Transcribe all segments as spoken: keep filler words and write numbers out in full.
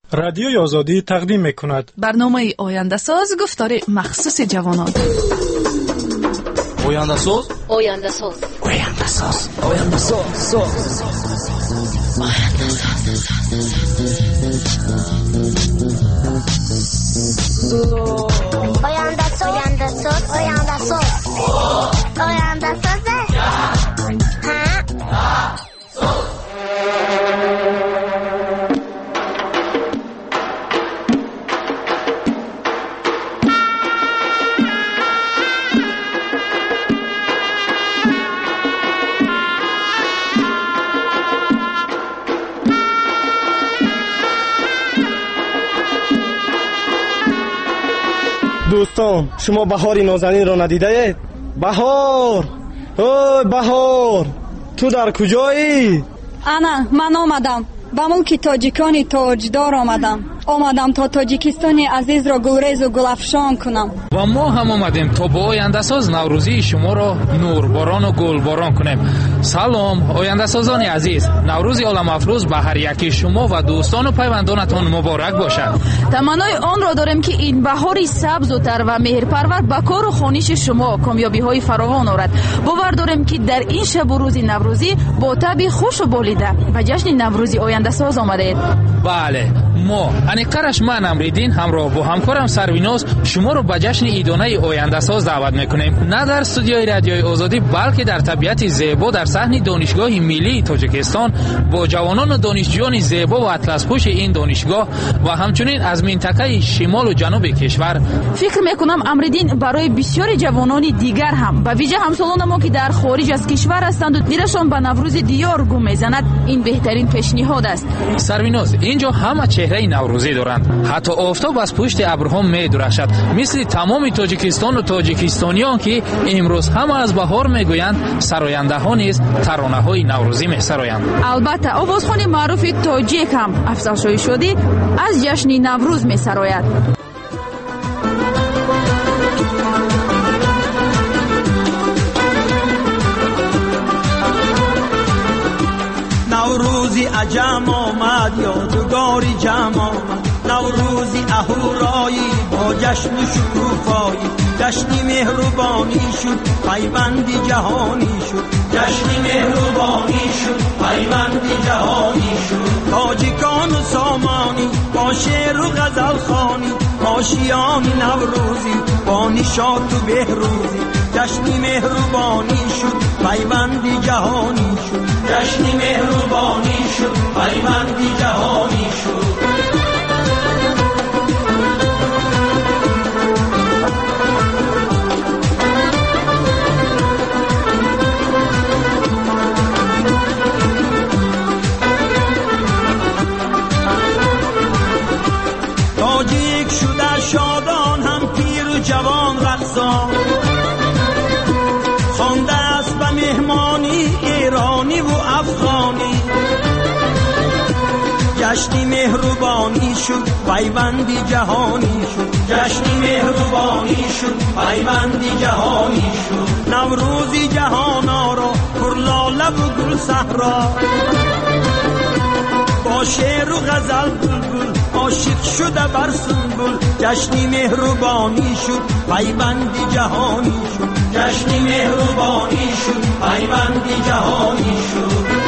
رادیوی آزادی تقدیم می‌کند برنامه آینده ساز گفتار مخصوص جوانان. آینده ساز آینده ساز آینده ساز آینده ساز آینده ساز آینده ساز آینده ساز آینده ساز آینده ساز دوستان، شما بهاری نازنین را ندیده اید؟ بهار، اوی بهار، تو در کجایی؟ انا من آمدم، به ملک تاجیکانی تاجدار آمدم. آمدم تا تاجیکستانی عزیز را گلریز و گلافشان کنم. و ما هم آمدیم تا با آینده ساز نوروزی شما را نورباران و گلباران کنیم. سلام آینده سازان عزیز، نوروز عالم افروز به هر یکی شما و دوستان و پیوندانتان مبارک باشد. تمنای آن را داریم که این بهاری سبز و تر و مهرپرور به کار و خوانش شما کامیابی های فراوان آورد. باور داریم که در این شب و روز نوروزی با طبع خوش و بالیده و جشن نوروزی آینده ساز آمدید. بله، ما انیکرش من امریدین همراه با همکارم سرویناز شما رو به جشن ایدانه آینده ساز دعوت میکنیم، نه در استودیوی رادیوی آزادی بلکه در طبیعت زیبا در صحن دانشگاه ملی تاجیکستان با جوانان و دانشجویان زیبا و اطلس پوش این دانشگاه و همچنین از منطقه شمال و جنوب کشور. فکر میکنم امریدین برای بسیاری جوانان دیگر هم به ویژه همسالان ما که در خارج از کشور هستند و دلشان به نوروز دیار گم میزند این بهترین پیشنهاد است. سرویناز، اینجا همه چهره نوروزی دارند، حتی آفتاب از پشت ابرها می‌درخشد مثل تمام تاجیکستان و تاجیکستانیان که امروز همه از بهار میگویند. سراینده ها نیز ترانه های نوروزی می‌سرایند. البته آوازخوان معروف تاجیک هم افضل شده از جشن نوروز می‌سراید. نوروزی عجم آمد یادگاری جمع آمد، نوروزی اهورایی با جشن و شکوفایی، جشنی مهربانی شد پیوندی جهانی شد، جشنی مهربانی شد پیوندی جهانی شد. تاجیکان و سامانی با شعر و غزل خوانی، آشیان نوروزی با نشاط و بهروزی، جشنی مهربانی شد پیوندی جهانی شد، جشنی مهربانی شد پیوندی جهانی شد. تاجیک شده شادان هم پیر و جوان رقصان، خوانده است به مهمانی ایرانی و افغانی، جشنی مهربانی شد پیوندی جهانی شد، جشنی مهربانی شد پیوندی جهانی شد. نوروزی جهان آرا پر لاله و گل صحرا، با شعر و غزل بلبل عاشق شده بر سنبل، جشنی مهربانی شد پیوندی جهانی شد، جشنی مهربانی شد پیوندی جهانی شد.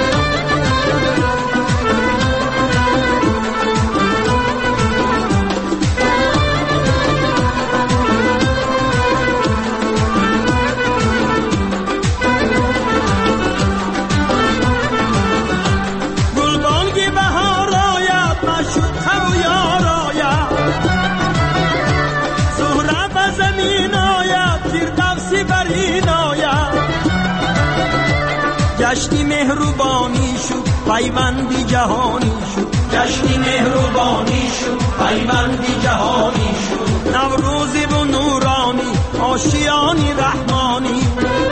جشنی مهربانی شد پیوندی جهانی شد، جشنی مهربانی شد پیوندی جهانی شد. نوروزی و نورانی آشیانی رحمانی،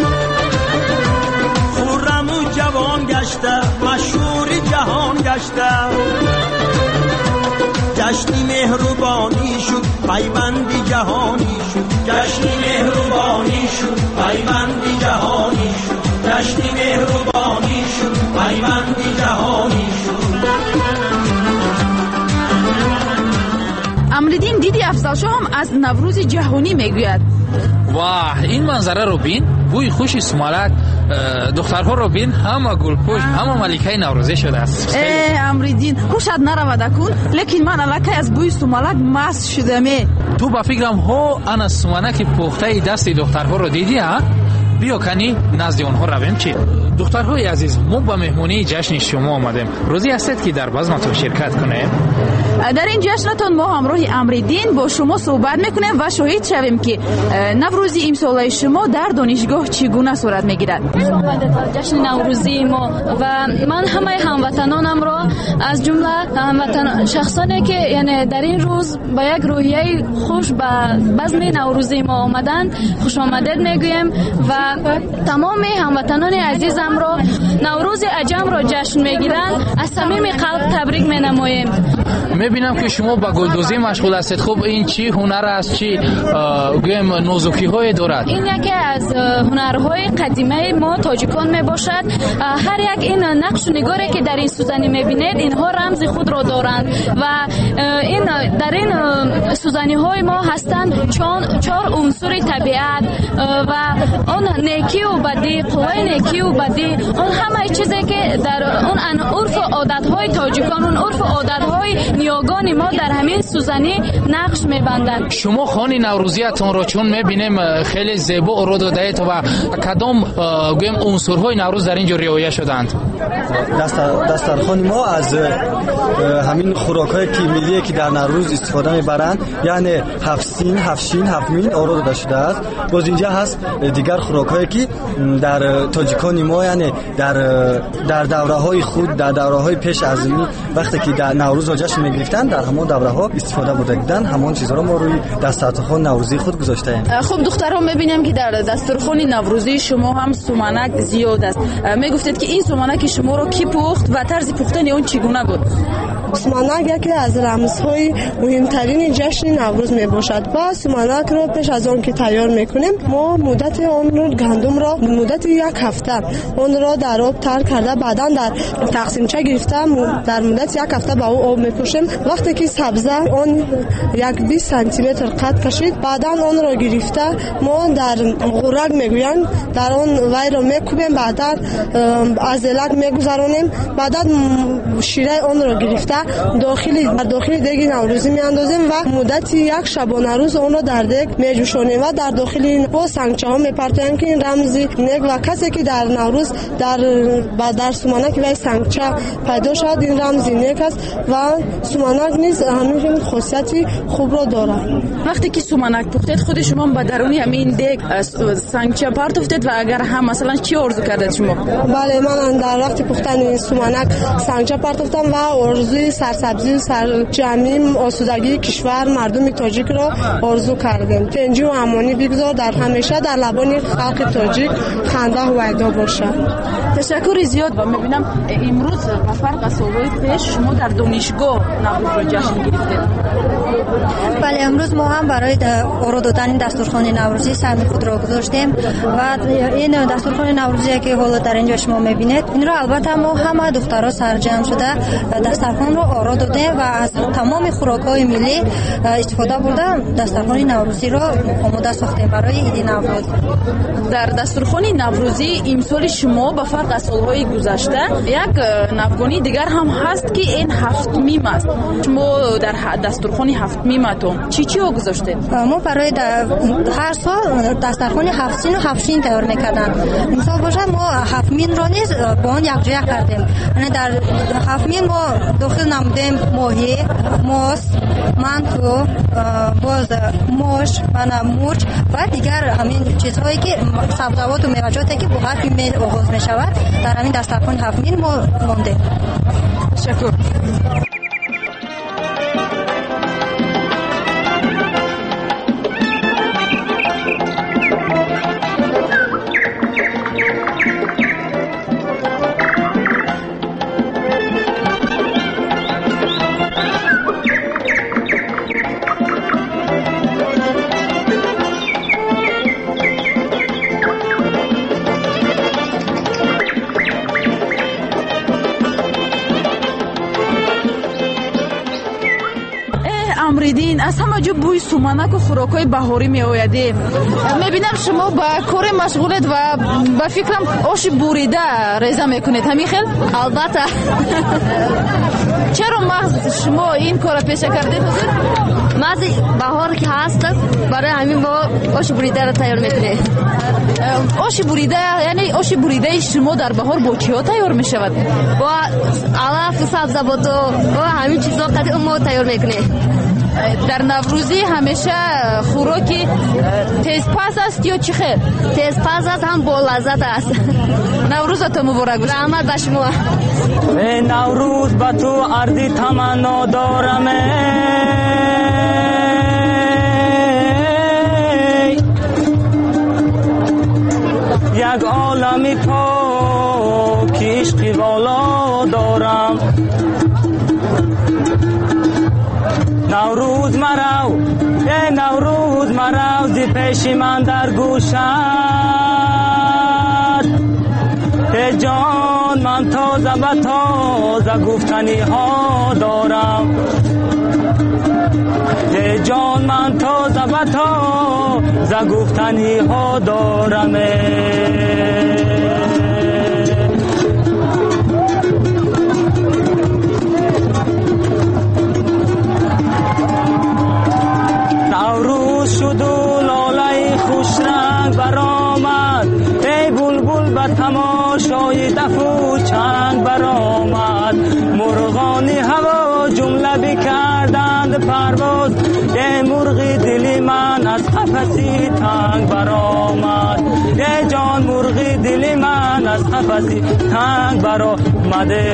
خورم و جوان گشته مشهور جهان گشته، جشنی مهربانی شد پیوندی جهانی شد، جشنی مهربانی شد پیوندی جهانی شد، جشنی مهربانی شد پیوندی جهانی شد. همین دیدی افضل شاه هم از نوروز جهانی میگوید. واه، این منظره رو بین، بوی خوش سمالک، دخترها رو بین، همه گلپوش، همه ملکه نوروزی شده است. اه امریدین خوشت نرود کن، لیکن من الکی از بوی سمالک مست شدم. تو با فکرم ها انا سمالک پخته دست دخترها رو دیدی ها؟ بیا کنی نزد اونها رویم چی؟ دخترهای عزیز، ما با مهمونی جشن شما آمدیم. روزی هستید که در بزمتون شرکت کنیم؟ در این جشنتون ما همراه امریدین با شما صحبت میکنیم و شاهد شویم که نوروزی امسال شما در دانشگاه چگونه صورت میگیرد. جشن نوروزی ما و من همه هموطنانم را از جمله هموطن شخصانی که یعنی در این روز با یک روحیه خوش به بزم نوروزی ما آمدن خوش آمدید میگویم و تمام هموطنان عزیزم را نوروز عجم را جشن میگیرن از صمیم قلب تبریک مینماییم. میبینم که شما با گلدوزی مشغول هستید. خب این چی هنر است؟ چی گویم نازکی های دارد؟ این یکی از هنرهای قدیمه ما تاجیکان میباشد. هر یک این نقش و نگاری که در این سوزنی میبینید اینها رمز خود را دارند و این در این سوزنی های ما هستند چون چهار عنصر طبیعت و اون نیکی و بدی، قوای نیکی و بدی، اون همه چیزی که در اون عرف و عادت های تاجیکان، اون عرف و عادت های نیاگان ما در همین سوزنی نقش میبندند. شما خانه نوروزیتون را چون میبینیم خیلی زیبا رو دادید و کدام گویم عنصرهای نوروز در اینجا رعایت شدند؟ دسترخوان ما از همین خوراک‌های که ملی که در نوروز استفاده میبرند، یعنی هفسین، هفشین، هفمین آورو داده شده است. باز اینجا هست دیگر خوراک‌هایی که در تاجیکان ما یعنی در در دوره‌های خود، در دوره‌های پیش از این وقتی که در نوروز جشن می‌گرفتن در همون دوره‌ها استفاده بودن، همون چیزا رو ما روی دسترخوان نوروزی خود گذاشتیم. خب دخترها می‌بینیم که در دسترخوان نوروزی شما هم سومنک زیاد است. میگفتید که این سومنک شما رو کی پخت و طرز پختن اون چگونه بود؟ سومنک یکی از رمزهای مهمترین جشن نوروز می باشد و سومنک رو پیش از آن که تیار میکنیم ما مدت آن رو گندم را مدت یک هفته آن را در آب تر کرده بعدا در تقسیمچه گرفته در مدت یک هفته با او آب میپوشیم. وقتی که سبزه آن یک بیست سانتی متر قد کشید بعدا آن را گرفته ما در غورک میگویند در آن وی را میکوبیم بعدا از الک میگذرانیم بعدا شیره آن را گرفته داخلی در داخل دیگ نوروزی میاندازیم و مدت یک شبانه روز اون رو در دیگ میجوشانیم و در داخل این با سنگچه ها میپرتیم که این رمزی نیک و کسی که در نوروز در در سومنک وی سنگچه پیدا شد این رمزی نیک است و سومنک نیز همین خاصیتی خوب را دارد. وقتی که سومنک پختید خود شما با درونی همین دیگ سنگچه پرت افتید و اگر هم مثلا چی آرزو کردید شما؟ بله من در وقت پختن سومنک سنگچه پرت افتم و آرزوی سرسبزی و سرجمعی آسودگی کشور مردم تاجیک را آرزو کردیم. تنجی و امانی بگذار در همیشه در لبان خلق تاجیک خنده و ویدا باشد. تشکر زیاد. و میبینم امروز و فرق از سالهای پیش شما در دانشگاه نوروز را جشن گرفتید. بله امروز ما هم برای آرا دادن دستورخوان نوروزی سهم خود را گذاشتیم و این دستورخوان نوروزی که حالا در اینجا شما میبینید این را البته ما همه دخترها سرجم شده دسترخوان رو آرا داده و از تمام خوراک‌های ملی استفاده برده دسترخوان نوروزی را آماده ساختیم برای عید نوروز. در دسترخوان نوروزی امسال شما با فرق از سالهای گذشته یک نوگانی دیگر هم هست که این هفتمین است. شما در دسترخوان هفتمیمتون چی چی گذاشتید؟ ما برای هر سال دسترخوان هفتین و هفتین تیار میکردن. مثال باشه ما هفتمین را نیز با آن یک جای کردیم. یعنی در هفتمین ما داخل نمودیم ماهی، ماست، منتو، باز ماش، مرچ و دیگر همین چیزهایی که سبزیجات و میوه‌جاتی که با حرف میل آغاز میشود در همین دسترخوان هفتمین ما مانده. تشکر. امریدین از همه جو بوی سومنک و خوراکای بهاری می آیده. میبینم شما با کار مشغولید و با فکرم آش بریده ریزه میکنید همین خیل؟ البته. چرا مغز شما این کار پیشه کردید؟ مغز بهار که هست برای همین با آش بریده را تیار میکنه. آش بریده یعنی آش بریده شما در بهار با چیا تیار میشود؟ با علف، سبزیجات و همین چیزا قطعی ما تیار میکنه. در نوروزی همیشه خوراکی تیزپز است یا چی خیر؟ تیزپز است هم با لذت است. نوروزتون مبارک باشه. رحمت به شما. ای نوروز با تو اردی تمنا دارم، یک عالمی پاک عشقی والا دارم. نوروز مرو ای نوروز مرو زی پیش من در گوشت، ای جان من تازه به تازه گفتنی ها دارم، ای جان من تازه به تازه گفتنی ها دارم. نوروز شد و لاله خوش رنگ برآمد، ای بلبل به تماشای دف و چنگ برآمد. مرغان هوا جمله بکردند پرواز، ای مرغی دلی من از قفسی تنگ برآمد، ای جان مرغی دلی من از قفسی تنگ برآمده.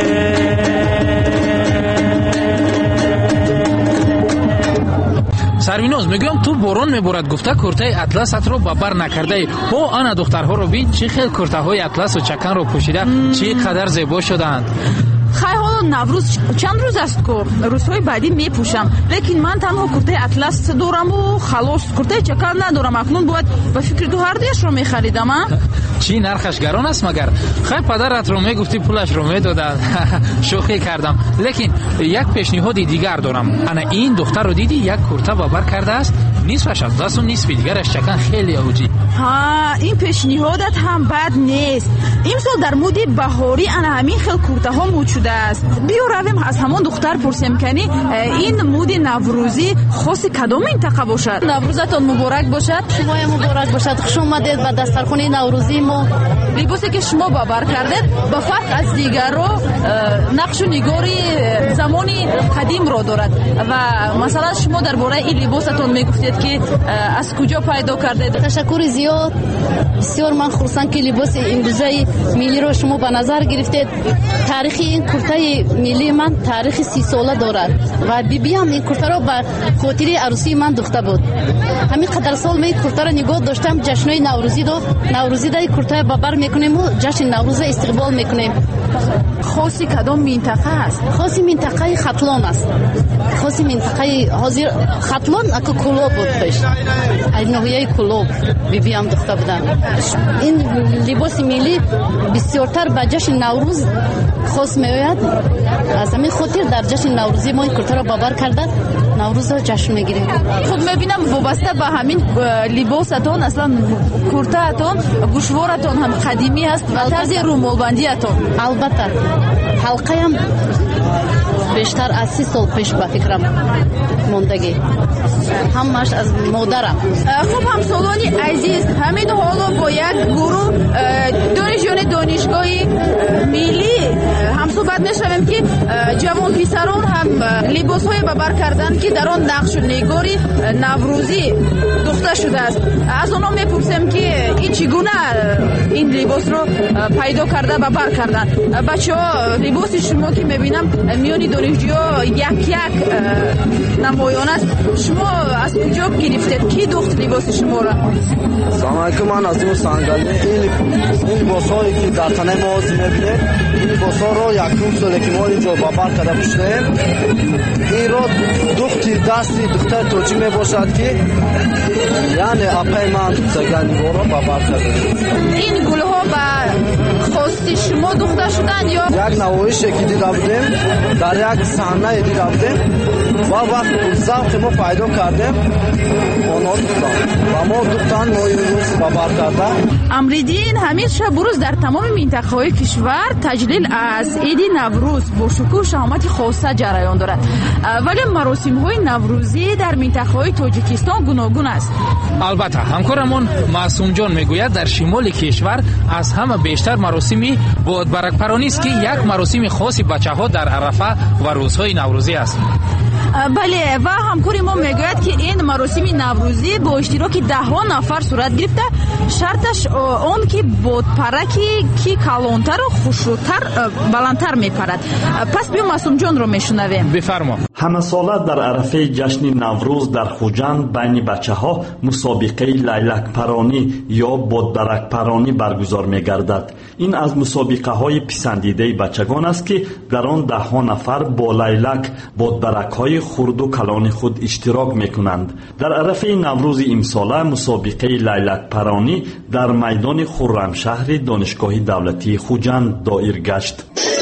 سرویناز میگم تو باران میبارد گفته کورتای اطلست رو با بر نکرده. او آن دخترها رو بین چه خیلی کورتاهای اطلس و چکن رو پوشیده، چه قدر زیبا شدند. خیلی حالا نوروز چند روز است که روزهای بعدی میپوشم، لیکن من تنها کورتای اطلس دارم و خلاص، کورتای چکن ندارم. اکنون باید به فکر دو هر دیش رو میخریدم. چی نرخش گران است مگر؟ خیلی پدرت رو میگفتی پولش رو میدادن. شوخی کردم. لیکن یک پیشنهاد دیگر دارم. انا این دختر رو دیدی یک کورتا با بر کرده است، نصفش اطلس و نصف دیگرش چکن خیلی اوجی. ها این پیشنهادت هم بد نیست. امسال در مود بهاری انا همین خیلی کورتاها موج شده است. بیا رویم از همان دختر پرسیم کنی این مود نوروزی خاص کدام منطقه باشد؟ نوروزتون مبارک باشد. شما هم مبارک باشد. خوش اومدید به دسترخوان نوروزی ما. لباسی که شما با بر کردید با فرق از دیگر رو نقش و نگاری زمانی قدیم رو دارد و مثلا شما درباره این لباستون میگفتید که از کجا پیدا کردید؟ تشکر زیاد. بسیار من خرسند که لباس امروزی ملی رو شما به نظر گرفتید. تاریخ این کورتای ملی من تاریخ سی ساله دارد و بی بی هم این کورتا رو به خاطر عروسی من دوخته بود. همین قدر سال من کورتا رو نگاه داشتم. جشنای نوروزی دو نوروزی دای کورتا با بر میکنیم و جشن نوروز استقبال میکنیم. خاصی کدام منطقه است؟ خاصی منطقه ختلان است. خاصی منطقه حاضر ختلان اکو کلوب بود پیش. از نوعیه کلوب بی بی هم دخته بودن. این لباس ملی بسیارتر به جشن نوروز خاص میآید. از همین خاطر در جشن نوروزی ما این کورتا را باور کرده نوروز را جشن میگیریم. خب میبینم وابسته به همین لباستون اصلا کورتاتون گوشوارتون هم قدیمی است و طرز رومالبندیتون. البته حلقه هم بیشتر از سی سال پیش به فکرم موندگی، همش از مادرم. خب همسالانی عزیز، همین حالا با یک گروه دانشجویان دانشگاهی ملی هم صحبت میشویم که جوان پسران هم لباس های ببر کردن که در آن نقش و نگاری نوروزی دوخته شده است. از اونا میپرسیم که این چگونه این لباس رو پیدا کرده ببر کردن. بچه ها لباس شما که میبینم میانی دانشجوها یک یک نمایان است. شما از کجا گرفتید؟ کی دوخت لباس شما را؟ سلام علیکم. من از سنگلی. این لباس هایی که در تنه ما میبینید این لباس ها رو یک روز ساله که ما اینجا بابر کرده پوشیدیم. این را دوختی دستی دختر توجی می باشد که یعنی اپای من سگندگاه را بابر کرده. این گل ها با خواستی شما دختر شدن یا یک نوایشی که دیده بودیم در یک صحنه دیده بودیم و وقت زوق ما پیدا کردیم آنها دختن و ما دختن ما این روز بابر کرده. امریدین همیشه بروز در تمام منطقه های کشور تجلیل از عید نوروز با شکوه شهامت خاصه جریان دارد، ولی مراسم های نوروزی در منطقه های تاجیکستان گوناگون است. البته همکارمون معصوم جان میگوید در شمال کشور از همه بیشتر مراسمی بادبرک پرانی است که یک مراسم خاصی بچه ها در عرفه و روزهای نوروزی است. بله، و همکاری ما میگوید که این مراسم نوروزی با اشتراک ده ها نفر صورت گرفته، شرطش اون که بادپرکی که کلانتر و خوشتر بلندتر میپرد. پس بیا معصوم جان رو میشنویم. بفرما. همه ساله در عرفه جشن نوروز در خوجند بین بچه ها مسابقه لیلک پرانی یا بادبرک پرانی برگزار می گردد. این از مسابقه های پسندیده بچگان است که در آن ده ها نفر با لیلک بادبرک های خرد و کلان خود اشتراک می کنند. در عرفه نوروز امساله مسابقه لیلک پرانی در میدان خرمشهر دانشگاه دولتی خوجند دایر گشت.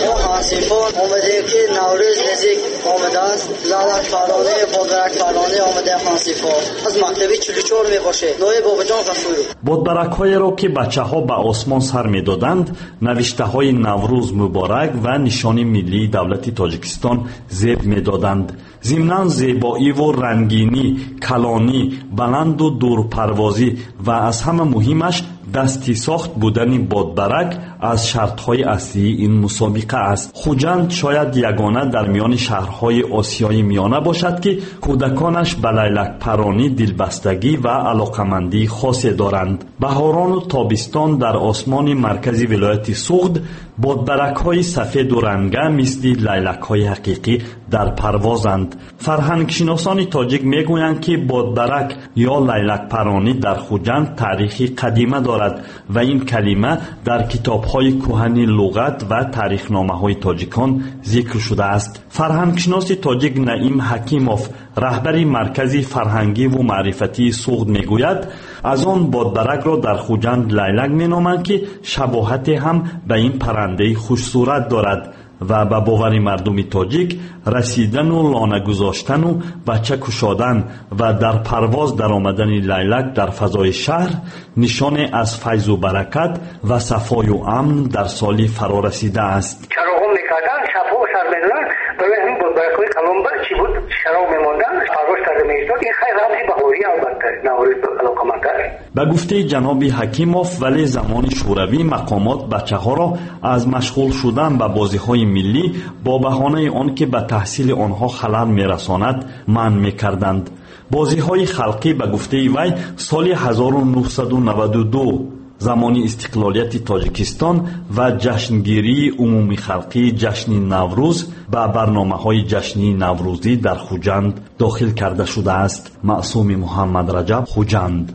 حاسفون آمده که نوروز نزدیک آمده است، لیلک پرانی بادبرک پرانی آمده حاسفون از مکتبی چلو چهار می باشه. نوی بابا جان غفور بادبرک های را که بچه ها به آسمان سر می دادند نوشته های نوروز مبارک و نشان ملی دولت تاجیکستان زیب می دادند. ضمناً زیبایی و رنگینی، کلانی، بلند و دورپروازی و از همه مهمش دستی ساخت بودن بادبرک از شرطهای اصلی این مسابقه است. خوجند شاید یگانه در میان شهرهای آسیای میانه باشد که کودکانش به لیلک پرانی دلبستگی و علاقمندی خاصی دارند. بهاران و تابستان در آسمان مرکزی ولایت سوغد بادبرک های سفید و رنگه مثل لیلک های حقیقی در پروازند. فرهنگ شناسان تاجیک میگویند که بادبرک یا لیلک پرانی در خوجند تاریخی قدیمه دارد و این کلمه در کتاب‌های کهنی لغت و تاریخنامه‌های تاجیکان ذکر شده است. فرهنگ شناس تاجیک نعیم حکیموف رهبر مرکز فرهنگی و معرفتی سوغد میگوید از آن بادبرک را در خوجند لیلک مینامند که شباهت هم به این پرنده خوش صورت دارد و به باور مردم تاجیک رسیدن و لانه گذاشتن و بچه کشادن و در پرواز در آمدن لیلک در فضای شهر نشان از فیض و برکت و صفای و امن در سال فرا رسیده است. چراغ میکردن شب و سر میدادن برای همین بادبرک های کلان بر چی بود چراغ میماندن پرواز کرده میشد. این خیلی رمزی بهاری البته نوروز علاقمنده. به گفته جناب حکیموف ولی زمان شوروی مقامات بچه ها را از مشغول شدن به بازی های ملی با بهانه آن که به تحصیل آنها خلل میرساند منع میکردند. بازی های خلقی به گفته وی سال هزار و نهصد و نود و دو زمان استقلالیت تاجیکستان و جشنگیری عمومی خلقی جشن نوروز به برنامه های جشنی نوروزی در خوجند داخل کرده شده است. معصوم محمد رجب، خوجند.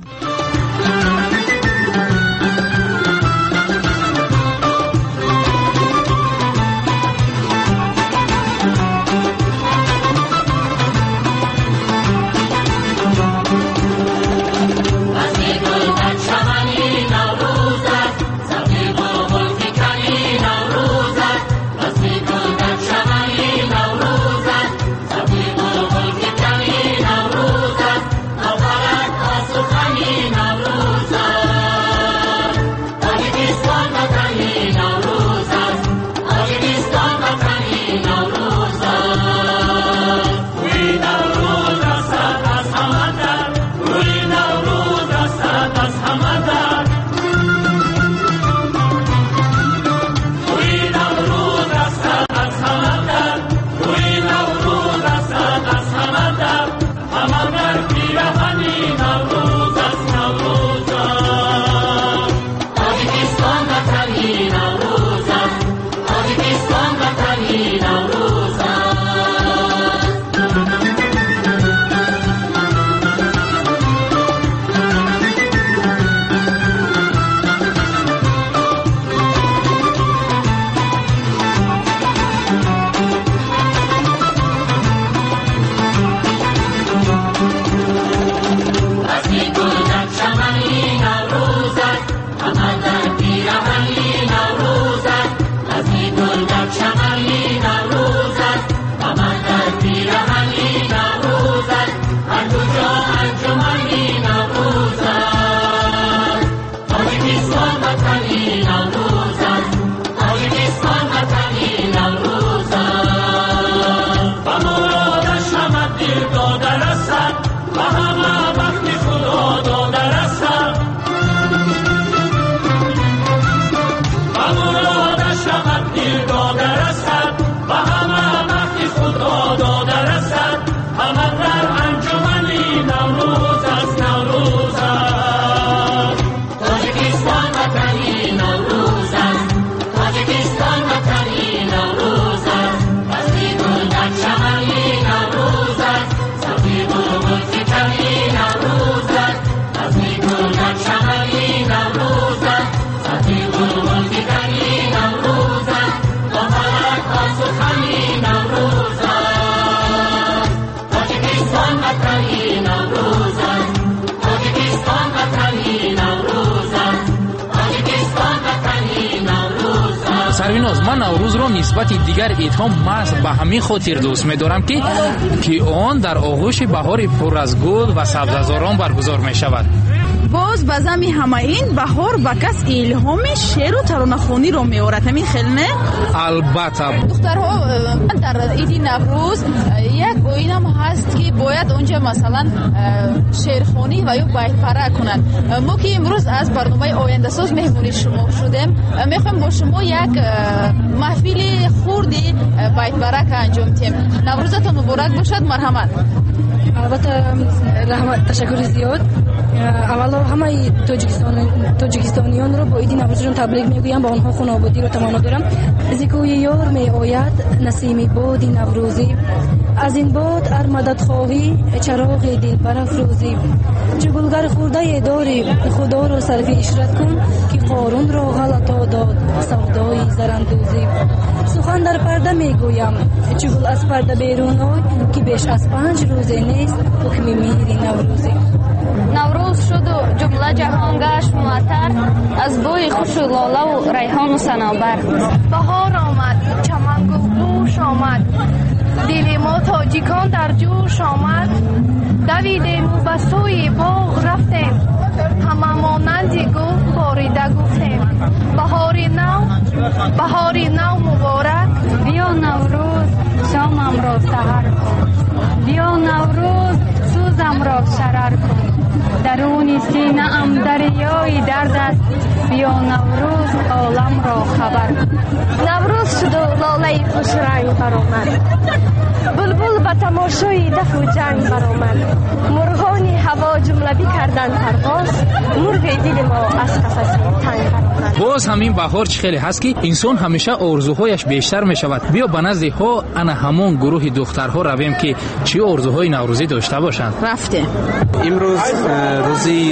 Nowruz سربیناز، من نوروز را نسبت دیگر عیدها محض به همین خاطر دوست می‌دارم که که آن در آغوش بهار پر از گل و سبززاران برگزار می‌شود. باز به زمین همه این بهار به کس الهام شعر و ترانه‌خوانی را می‌آورد. همین خیلی نه؟ البته دخترها در عید نوروز یک اوین هم هست که باید اونجا مثلا شعرخوانی و یا بیت‌پره کنند. ما که امروز از برنامه آینده ساز مهمونی شما شدیم، میخوایم با شما یک محفل خوردی بیت‌پره که انجام دهیم. نوروزتون مبارک باشد. مرحمت. البته رحمت، تشکر زیاد. اولا همه تاجیکستان تاجیکستانیان رو با عید نوروزشون تبریک میگویم، با آنها خانوادگی رو تمنا دارم. از کوی یار می آید نسیم باد نوروزی، از این باد ار مدد خواهی چراغ دل برافروزی. چه گلگر خورده داری خدا رو صرف اشرت کن، که قارون را غلطا داد سودای زراندوزی. سخن در پرده میگویم چه گل از پرده بیرون آی، که بیش از پنج روزه نیست حکم میری نوروزی. نوروز شد و جمله جهان گشت معطر، از بوی خوش و لاله و ریحان و صنوبر. بهار آمد، چمن گلگوش آمد، دل ما تاجیکان در جوش آمد. دویدیم و به سوی باغ رفتیم، همه مانند گل باریده گفتیم. بهار نو، بهار نو مبارک. بیا نوروز شامم را سحر کن، بیا نوروز سوزم را شرر کن. درون سینه ام دریای درد است، بیا نوروز عالم را خبر کن. نوروز شد و لاله خوش رنگ برآمد، بلبل به تماشای دف و جنگ برآمد. مرغان هوا جمله کردن پرواز، مرغ دل ما از قفس تنگ برآمد. باز همین بهار چه خیلی هست که انسان همیشه آرزوهایش بیشتر می شود. بیا به نزد ها انا همون گروه دخترها رویم که چه آرزوهای نوروزی داشته باشند. رفته امروز روزی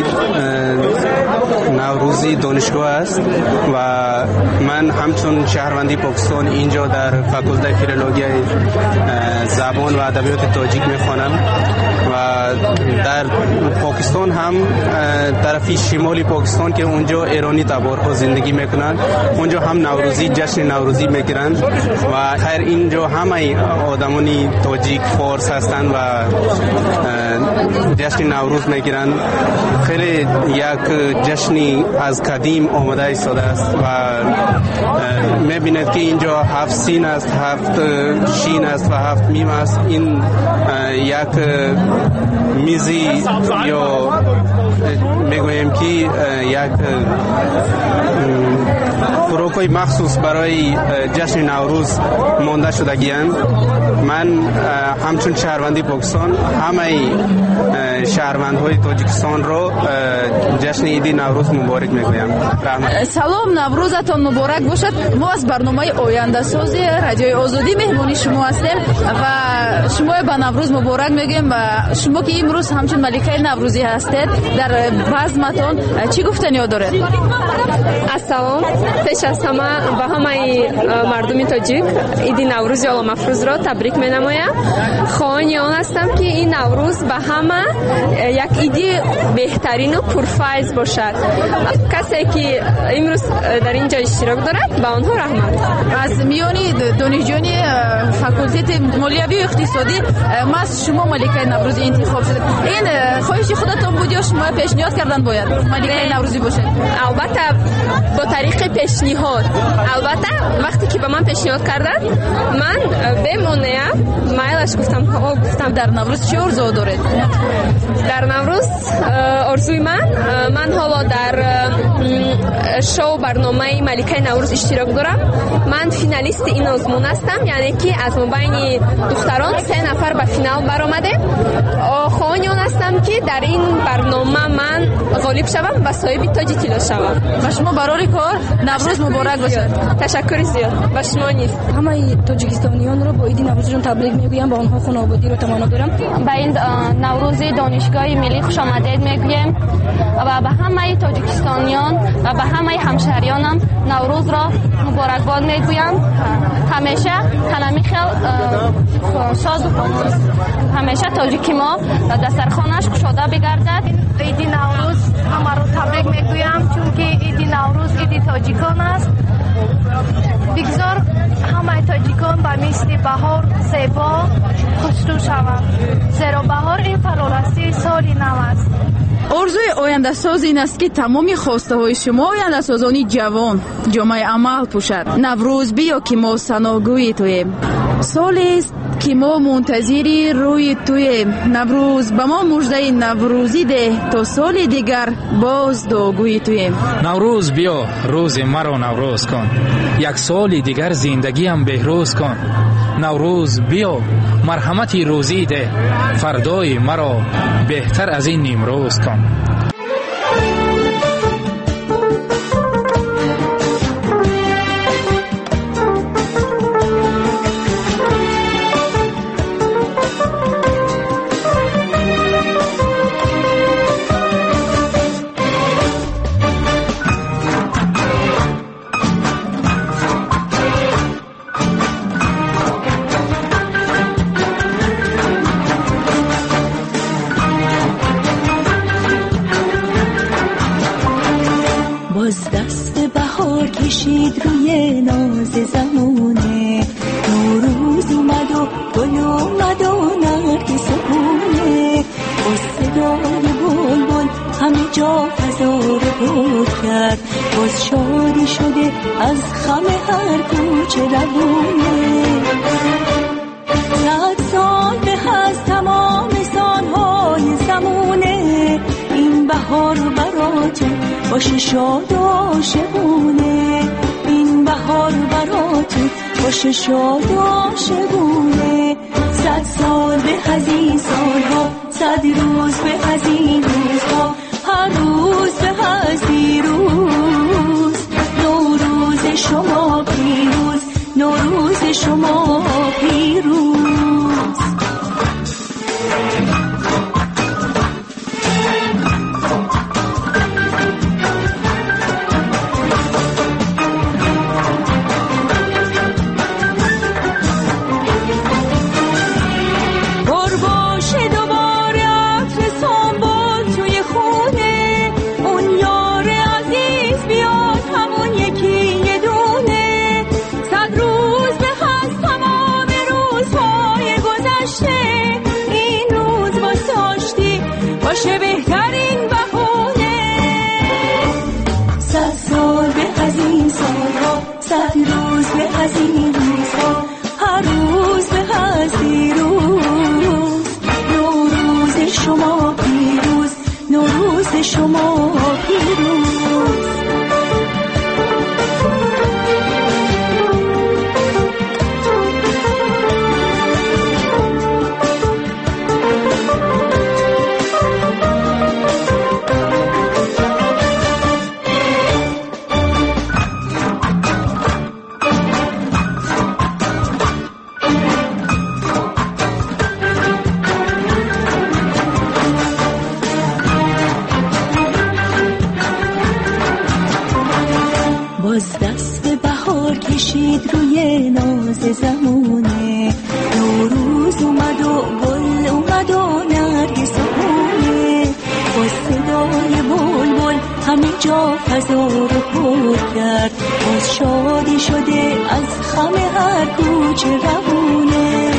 نوروزی دانشگاه است و من همچون شهروندی پاکستان اینجا در فاکولته فیلولوژی زبان و ادبیات تاجیک میخوانم و در پاکستان هم طرفی شمالی پاکستان که اونجا ایرانی تبارها زندگی میکنند، اونجا هم نوروزی جشن نوروزی میگیرند و خیر اینجا همه آدمانی تاجیک فارس هستند و جشن نوروز میگیرند. خیلی یک جشنی از قدیم آمده ایستاده است و میبینید که اینجا هفت سین است، هفت شین است و هفت میم است. این یک میزی یا میگویم که یک خوراکای مخصوص برای جشن نوروز مانده شدگی‌اند. من همچون شهروندی پاکستان همه شهروندهای تاجیکستان رو جشن عید نوروز مبارک میگویم. سلام، نوروزتان مبارک باشد. ما از برنامه آینده سازی رادیوی آزادی مهمونی شما هستیم و شما به نوروز مبارک میگیم و شما که امروز همچون ملکه نوروزی هستید در بزمتان چی گفتنی دارید؟ السلام، پیش از همه به همه مردم تاجیک عید نوروز عالم افروز را تبریک می‌نمایم. خواهان آن هستم که این نوروز به همه یک عید بهترین و پرفیض باشد. کسی که امروز در اینجا اشتراک دارد به آنها رحمت. از میانی دانشجویان فاکولته مالیوی و اقتصادی ما از شما ملکه نوروزی انتخاب شد. این خواهش خودتون بود یا شما پیشنهاد کردن باید ملکه نوروزی باشه؟ البته با طریق پیشنهاد. البته وقتی که به من پیشنهاد کردن من بمونم مایلش گفتم ها گفتم. در نوروز چه آرزو دارید؟ در نوروز آرزوی من من حالا در شو برنامه ملکه نوروز اشتراک دارم. من فینالیست این آزمون هستم، یعنی که از بین دختران سه نفر به فینال برآمده. خواهان هستم که در این برنامه من غالب شوم و صاحب تاج طلا شوم. و شما برای کار نوروز مبارک باشد. تشکر زیاد. و شما نیست. همه تاجیکستانیان رو با عید نوروزشون تبریک میگویم، با آنها خانوادگی رو تمنا دارم. به این نوروز دانشگاه ملی خوش آمدید میگویم و به همه تاجیکستانیان و به همه همشهریانم نوروز را مبارکباد میگویم. همیشه تنمی خیل شاد و همیشه تاجیکی ما دسترخوانش گشاده بگردد. عید نوروز همه رو تبریک میگویم چون که عید نوروز عید تاجیکان است. بگذار همه تاجیکان به مثل بهار زیبا خوشرو شوند، زیرا بهار این فرارستی سال نو است. орзуи ояндасоз ин аст ки тамоми хостаҳои шумо ояндасозони ҷавон ҷомаи амал пӯшад. наврӯз биё ки мо саногӯи туем. солест ки мо мунтазири рӯи туем. наврӯз ба мо муждаи наврӯзӣ деҳ то соли дигар боз дуогӯи туем. наврӯз биё рӯзи маро наврӯз кун, як соли дигар зиндагиам беҳрӯз кун. наврӯз биё марҳамати рӯзӣ деҳ, фардои маро беҳтар аз ин нимрӯз кун. باز دست بهار کشید روی ناز زمونه، نوروز اومد و گل اومد و نرگس و گونه، با صدای بلبل همه جا فضا رو پر کرد، باز شادی شده از خم هر کوچه روونه. صد سال به از تمام سالهای زمونه، این بهار براتون باشه شاد و عاشقونه، این بهار براتون باشه شاد و عاشقونه. صد سال به از این سالها، صد روز به از این روزها، هر روز به از دیروز. نوروز شما پیروز، نوروز شما پیروز. باشه بهترین بهونه. صد سال به از این سالها، صد روز به از این روزها، هر روز به از دیروز. نوروز شما پیروز، نوروز شما پیروز. باز دست بهار کشید روی ناز زمونه، نوروز اومد و گل اومد و نرگس و گونه، با صدای بلبل همه جا فضا رو پر کرد، باز شادی شده از خم هر کوچه روونه.